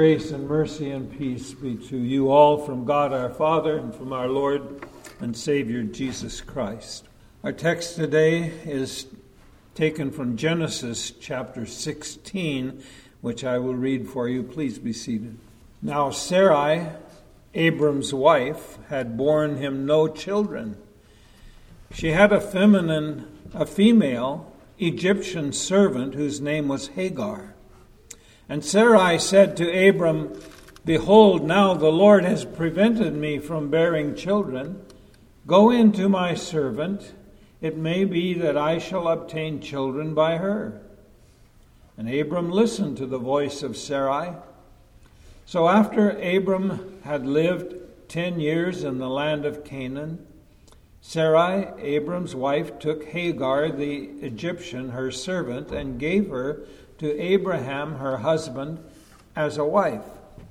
Grace and mercy and peace be to you all from God our Father and from our Lord and Savior Jesus Christ. Our text today is taken from Genesis chapter 16, which I will read for you. Please be seated. Now Sarai, Abram's wife, had borne him no children. She had a female Egyptian servant whose name was Hagar. And Sarai said to Abram, "Behold, now the Lord has prevented me from bearing children. Go in to my servant. It may be that I shall obtain children by her." And Abram listened to the voice of Sarai. So after Abram had lived 10 years in the land of Canaan, Sarai, Abram's wife, took Hagar the Egyptian, her servant, and gave her to Abraham, her husband, as a wife.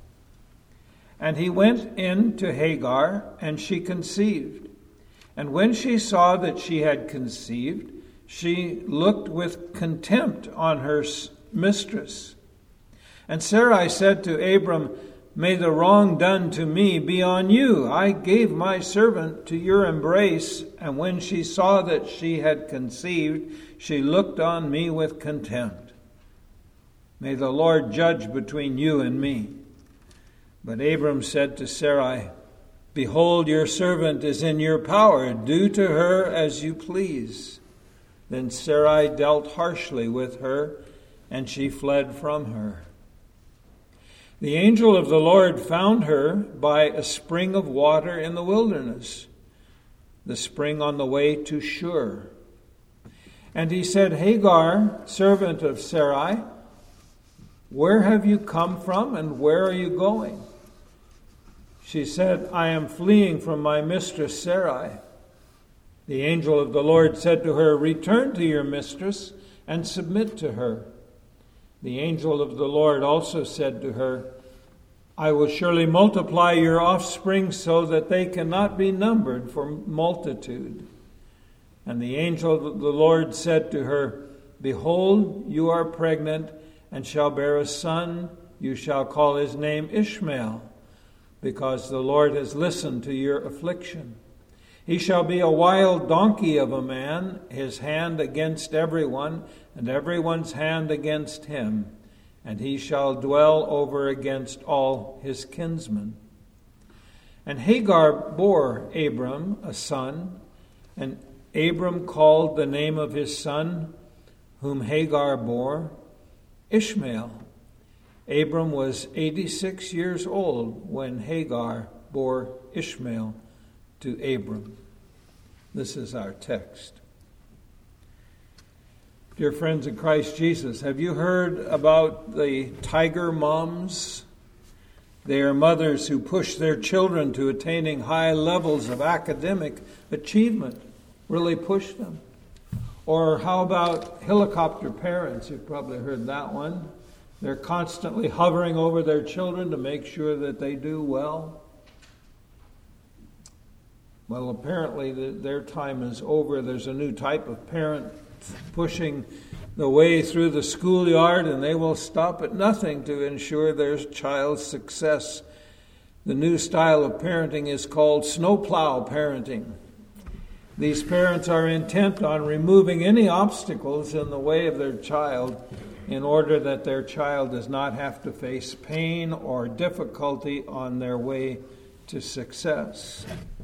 And he went in to Hagar, and she conceived. And when she saw that she had conceived, she looked with contempt on her mistress. And Sarai said to Abram, "May the wrong done to me be on you. I gave my servant to your embrace, and when she saw that she had conceived, she looked on me with contempt. May the Lord judge between you and me." But Abram said to Sarai, "Behold, your servant is in your power. Do to her as you please." Then Sarai dealt harshly with her, and she fled from her. The angel of the Lord found her by a spring of water in the wilderness, the spring on the way to Shur. And he said, "Hagar, servant of Sarai, where have you come from and where are you going?" She said, "I am fleeing from my mistress Sarai." The angel of the Lord said to her, "Return to your mistress and submit to her." The angel of the Lord also said to her, "I will surely multiply your offspring so that they cannot be numbered for multitude." And the angel of the Lord said to her, "Behold, you are pregnant and shall bear a son. You shall call his name Ishmael, because the Lord has listened to your affliction. He shall be a wild donkey of a man, his hand against everyone, and everyone's hand against him, and he shall dwell over against all his kinsmen." And Hagar bore Abram a son, and Abram called the name of his son, whom Hagar bore, Ishmael. Abram was 86 years old when Hagar bore Ishmael to Abram. This is our text. Dear friends in Christ Jesus, have you heard about the Tiger Moms? They are mothers who push their children to attaining high levels of academic achievement, really push them. Or how about helicopter parents? You've probably heard that one. They're constantly hovering over their children to make sure that they do well. Well, apparently their time is over. There's a new type of parent pushing the way through the schoolyard, and they will stop at nothing to ensure their child's success. The new style of parenting is called snowplow parenting. These parents are intent on removing any obstacles in the way of their child in order that their child does not have to face pain or difficulty on their way to success.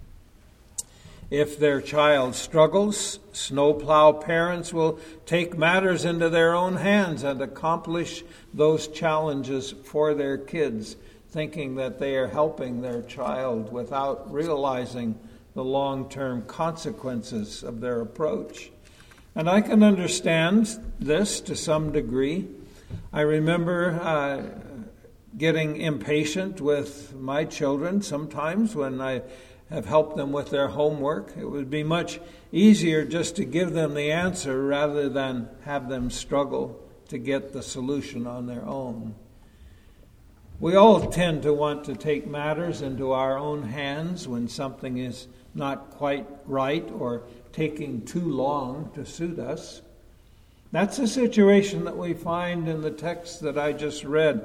If their child struggles, snowplow parents will take matters into their own hands and accomplish those challenges for their kids, thinking that they are helping their child without realizing the long-term consequences of their approach. And I can understand this to some degree. I remember getting impatient with my children sometimes when I have helped them with their homework. It would be much easier just to give them the answer rather than have them struggle to get the solution on their own. We all tend to want to take matters into our own hands when something is not quite right or taking too long to suit us. That's the situation that we find in the text that I just read.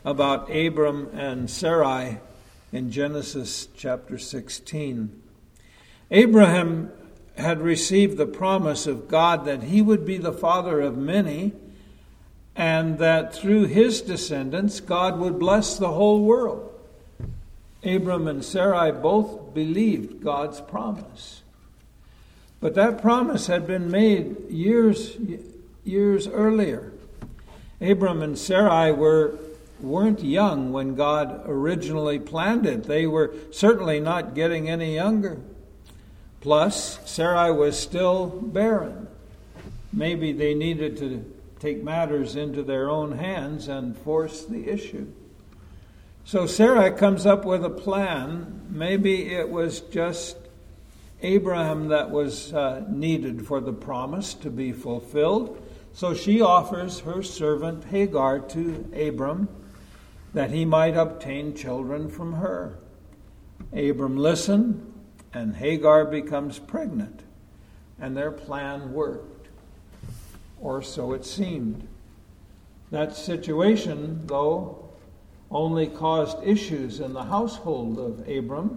about Abram and Sarai in Genesis chapter 16. Abraham had received the promise of God that he would be the father of many, and that through his descendants God would bless the whole world. Abram and Sarai both believed God's promise. But that promise had been made years earlier. Abram and Sarai weren't young when God originally planned it. They were certainly not getting any younger. Plus, Sarai was still barren. Maybe they needed to take matters into their own hands and force the issue. So Sarai comes up with a plan. Maybe it was just Abraham that was needed for the promise to be fulfilled. So she offers her servant Hagar to Abram that he might obtain children from her. Abram listened, and Hagar becomes pregnant, and their plan worked, or so it seemed. That situation, though, only caused issues in the household of Abram.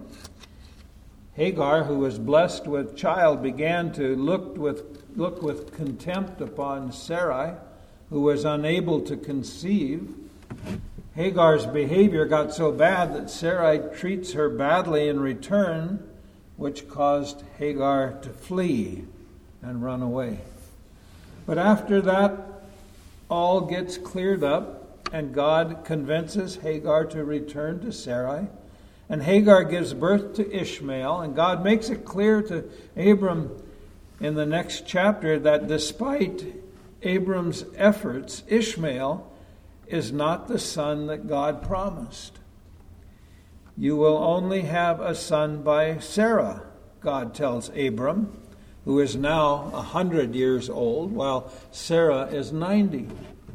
Hagar, who was blessed with child, began to look with contempt upon Sarai, who was unable to conceive. Hagar's behavior got so bad that Sarai treats her badly in return, which caused Hagar to flee and run away. But after that, all gets cleared up, and God convinces Hagar to return to Sarai. And Hagar gives birth to Ishmael, and God makes it clear to Abram in the next chapter that despite Abram's efforts, Ishmael is not the son that God promised. You will only have a son by Sarah, God tells Abram, who is now 100 years old, while Sarah is 90.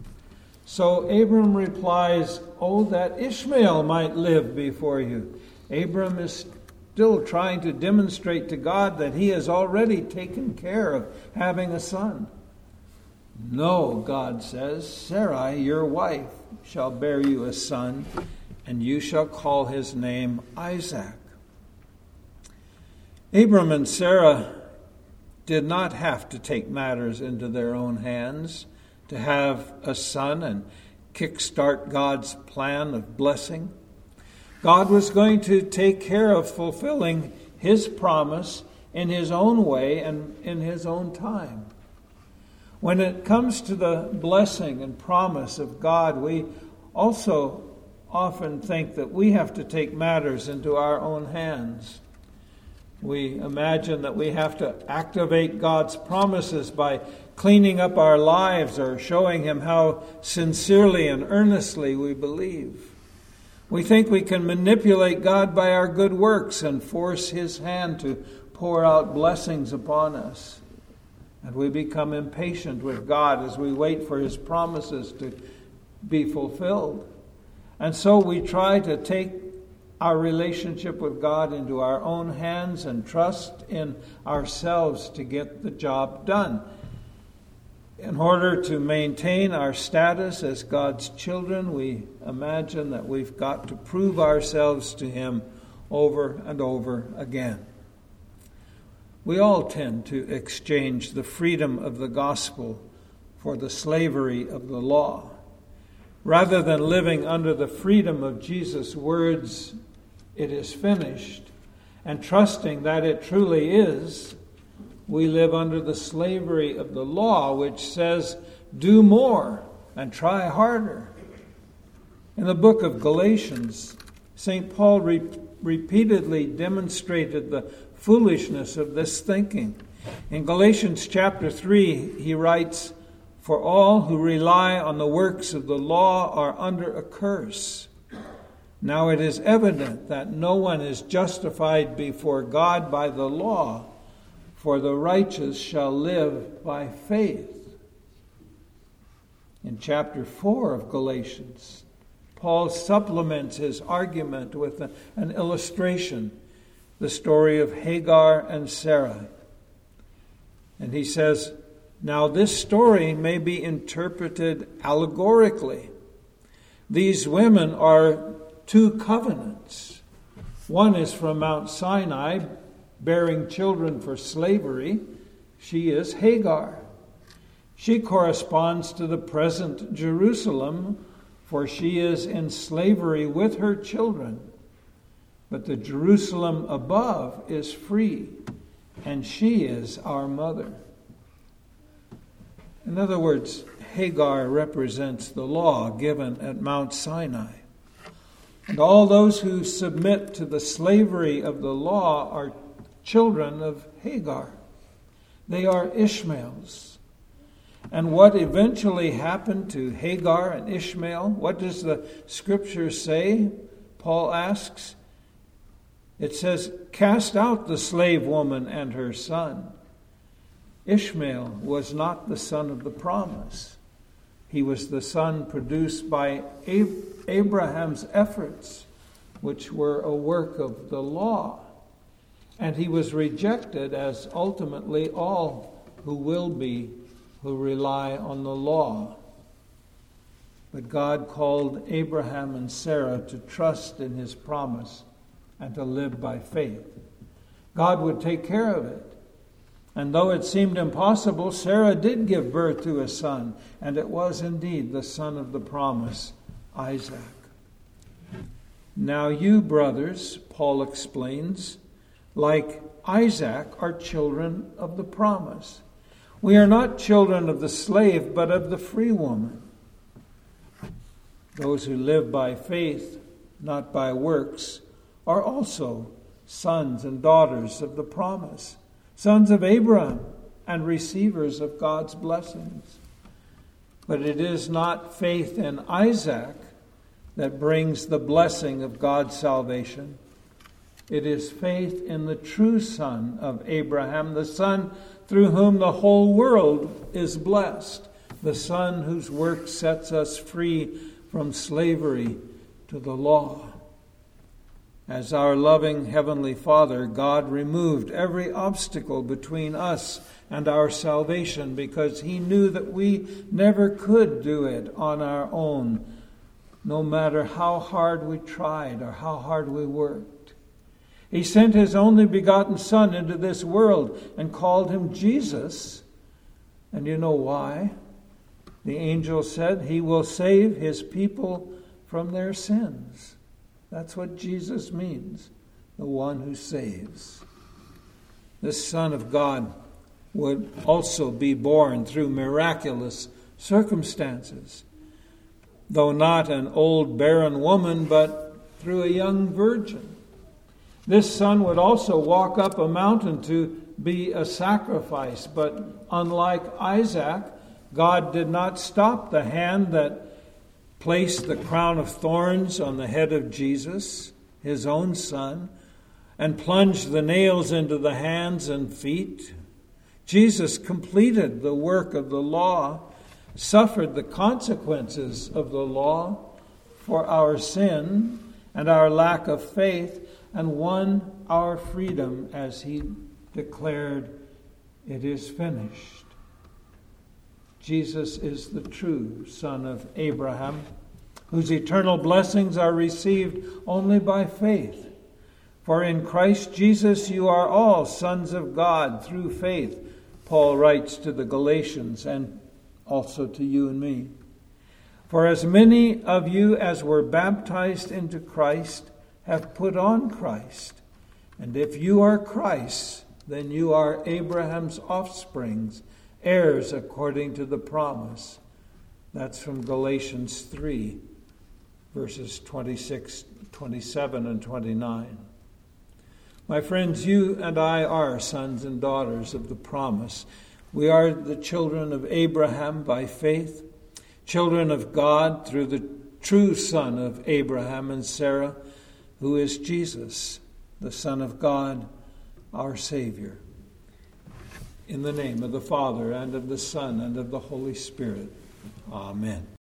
So Abram replies, "Oh, that Ishmael might live before you." Abram is still trying to demonstrate to God that he has already taken care of having a son. "No," God says, "Sarai, your wife, shall bear you a son, and you shall call his name Isaac." Abram and Sarah did not have to take matters into their own hands to have a son and kickstart God's plan of blessing. God was going to take care of fulfilling his promise in his own way and in his own time. When it comes to the blessing and promise of God, we also often think that we have to take matters into our own hands. We imagine that we have to activate God's promises by cleaning up our lives or showing him how sincerely and earnestly we believe. We think we can manipulate God by our good works and force his hand to pour out blessings upon us. And we become impatient with God as we wait for his promises to be fulfilled. And so we try to take our relationship with God into our own hands and trust in ourselves to get the job done. In order to maintain our status as God's children, we imagine that we've got to prove ourselves to him over and over again. We all tend to exchange the freedom of the gospel for the slavery of the law. Rather than living under the freedom of Jesus' words, "It is finished," and trusting that it truly is, we live under the slavery of the law, which says, "Do more and try harder." In the book of Galatians, St. Paul repeatedly demonstrated the foolishness of this thinking. In Galatians chapter 3, he writes, "For all who rely on the works of the law are under a curse. Now it is evident that no one is justified before God by the law, for the righteous shall live by faith." In chapter 4 of Galatians, Paul supplements his argument with an illustration, the story of Hagar and Sarah. And he says, "Now this story may be interpreted allegorically. these women are two covenants. One is from Mount Sinai, bearing children for slavery. She is Hagar. She corresponds to the present Jerusalem, for she is in slavery with her children. But the Jerusalem above is free, and she is our mother. In other words, Hagar represents the law given at Mount Sinai. And all those who submit to the slavery of the law are children of Hagar. They are Ishmaels. And what eventually happened to Hagar and Ishmael? What does the scripture say? Paul asks. It says, "Cast out the slave woman and her son." Ishmael was not the son of the promise. He was the son produced by Abraham's efforts, which were a work of the law. And he was rejected, as ultimately all who will be, who rely on the law. But God called Abraham and Sarah to trust in his promise and to live by faith. God would take care of it. And though it seemed impossible, Sarah did give birth to a son, and it was indeed the son of the promise, Isaac. Now you, brothers, Paul explains, like Isaac, are children of the promise. We are not children of the slave, but of the free woman. Those who live by faith, not by works, are also sons and daughters of the promise, sons of Abraham and receivers of God's blessings. But it is not faith in Isaac that brings the blessing of God's salvation. It is faith in the true son of Abraham, the son through whom the whole world is blessed, the son whose work sets us free from slavery to the law. As our loving Heavenly Father, God removed every obstacle between us and our salvation because He knew that we never could do it on our own, no matter how hard we tried or how hard we worked. He sent His only begotten Son into this world and called Him Jesus. And you know why? The angel said He will save His people from their sins. That's what Jesus means, the one who saves. This Son of God would also be born through miraculous circumstances, though not an old barren woman, but through a young virgin. This Son would also walk up a mountain to be a sacrifice, but unlike Isaac, God did not stop the hand that placed the crown of thorns on the head of Jesus, His own Son, and plunged the nails into the hands and feet. Jesus completed the work of the law, suffered the consequences of the law for our sin and our lack of faith, and won our freedom as He declared, "It is finished." Jesus is the true Son of Abraham, whose eternal blessings are received only by faith. For in Christ Jesus you are all sons of God through faith, Paul writes to the Galatians and also to you and me. For as many of you as were baptized into Christ have put on Christ. And if you are Christ's, then you are Abraham's offsprings, heirs according to the promise. That's from Galatians 3, verses 26, 27, and 29. My friends, you and I are sons and daughters of the promise. We are the children of Abraham by faith, children of God through the true Son of Abraham and Sarah, who is Jesus, the Son of God, our Savior. In the name of the Father, and of the Son, and of the Holy Spirit. Amen.